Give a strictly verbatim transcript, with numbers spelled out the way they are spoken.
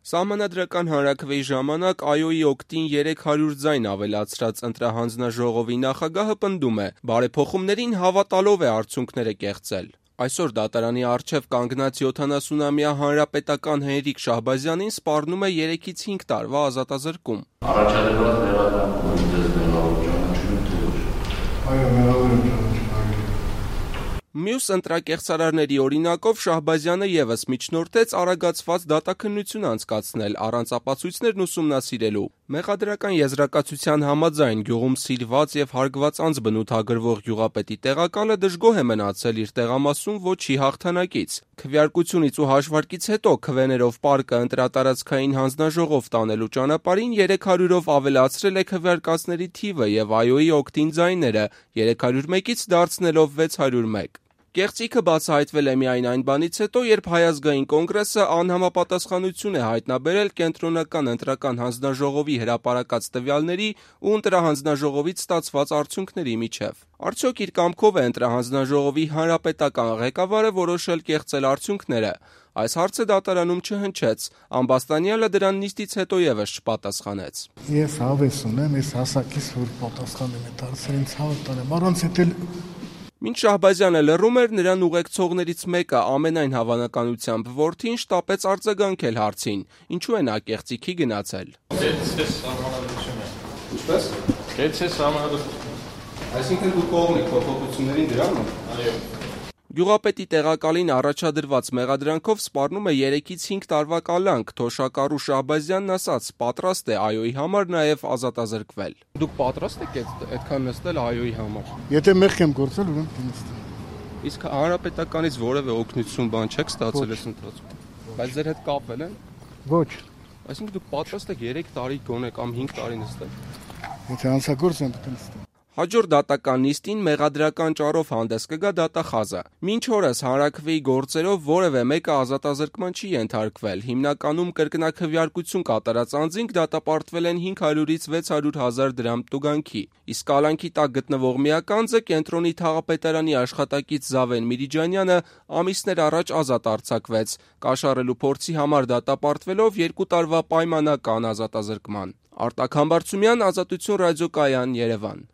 Սահմանադրական հանրաքվեի ժամանակ ԱՅՈ-ի օգտին երեք հարյուր ձայն ավելացրած ընտրահանձնաժողովի նախագահը պնդում է՝ բարեփոխումներին հավատալով է արդյունքները կեղծել։ Այսօր դատարանի առջև կանգնած յոթանասունամյա հանրապետական Հենրիկ Շահբազյանին սպառնում է երեքից հինգ տարվա ազատազրկում։ Առաջադրված մեղադրանքով դες մեղավոր ճանաչում թե ոչ։ Այո, մեղավոր եմ ճանաչում։ Մյուս ընտրակեղծարարների օրինակով Շահբազյանը ևս միջնորդեց արագացված դատաքննություն անցկացնել առանց ապացույցներն ուսումնասիրելու։ Մեղադրական եզրակացության համաձայն գյուղում սիրված եւ հարգված անձ բնութագրվող գյուղապետի տեղակալը դժգոհ է մնացել իր տեղամասում ոչի հաղթանակից։ Քվեարկությունից ու հաշվարկից հետո քվեներով պարկը ընտրատարածքային հանձնաժողով տանելու ճանապարհին երեք հարյուրով ավելացրել է քվեարկածների թիվը եւ ԱՅՈ-ի օգտին ձայները երեք հարյուր մեկից դարձնելով վեց հարյուր մեկ։ Կեղծիքը բացահայտվել է միայն այն բանից հետո, երբ Հայ ազգային կոնգրեսը անհամապատասխանություն է հայտնաբերել կենտրոնական ընտրական հանձնաժողովի հրապարակած տվյալների ու ընտրահանձնաժողովից ստացված արդյունքների միջև։ Արդյոք իր կամքով է ընտրահանձնաժողովի հանրապետական ղեկավարը որոշել կեղծել արդյունքները։ Այս հարցը դատարանում չհնչեց, Ամբաստանյանը դրան նիստից հետո ևս չպատասխանեց։ Ես հավես ունեմ, ես հասակից որ պատասխանեմ այդ հարցերին ցավը տանեմ, առանց էդ Մինչ Շահբազյանը լռում էր, նրան ուղեկցողներից մեկը ամենայն հավանականությամբ որդին շտապեց արձագանքել հարցին, ինչու է նա կեղծիքի գնացել։ Կեցցես սահմանադրությունը։ Ինչպես։ Կեցցես սահմանադրությունը։ Այսինքն դու կողմ եք փոփոխություններին դրանում։ Այո։ Գյուղապետի տեղակալին առաջադրված մեղադրանքով սպառնում է երեքից հինգ տարվա կալանք, թոշակառու Շահբազյանն ասաց՝ պատրաստ է ԱՅՈ-ի համար նաև ազատազրկվել։ Դուք պատրաստ եք այդքան նստել ԱՅՈ-ի համար։ Եթե մեղք եմ գործել, ուրեմն նստեմ։ Իսկ հանրապետականից որևէ օգնություն բան չեք ստացել այս ընթացքում։ Բայց ձեր հետ կապել են։ Ոչ։ Այսինքն դուք պատրաստ եք երեք տարի գոնե կամ հինգ տարի նստել։ Եթե հանցագործ եմ, պետք է նստեմ։ Հաջորդ դատական նիստին մեղադրական ճառով հանդես կգա դատախազը։ Մինչ օրս հանրաքվեի գործերով որևէ մեկը ազատազրկման չի ենթարկվել։ Հիմնականում կրկնակվեարկություն կատարած անձինք դատապարտվել են հինգ հարյուրից վեց հարյուր հազար դրամ տուգանքի։ Իսկ կալանքի տակ գտնվող միակ անձը կենտրոնի թաղապետարանի աշխատակից Զավեն Միրիջանյանը ամիսներ առաջ ազատ արձակվեց, կաշառելու փորձի համար դատապարտվելով երկու տարվա պայմանական ազատազրկման։ Արտակ Համբարձումյան, Ազատություն ռադիոկայան, Երևան։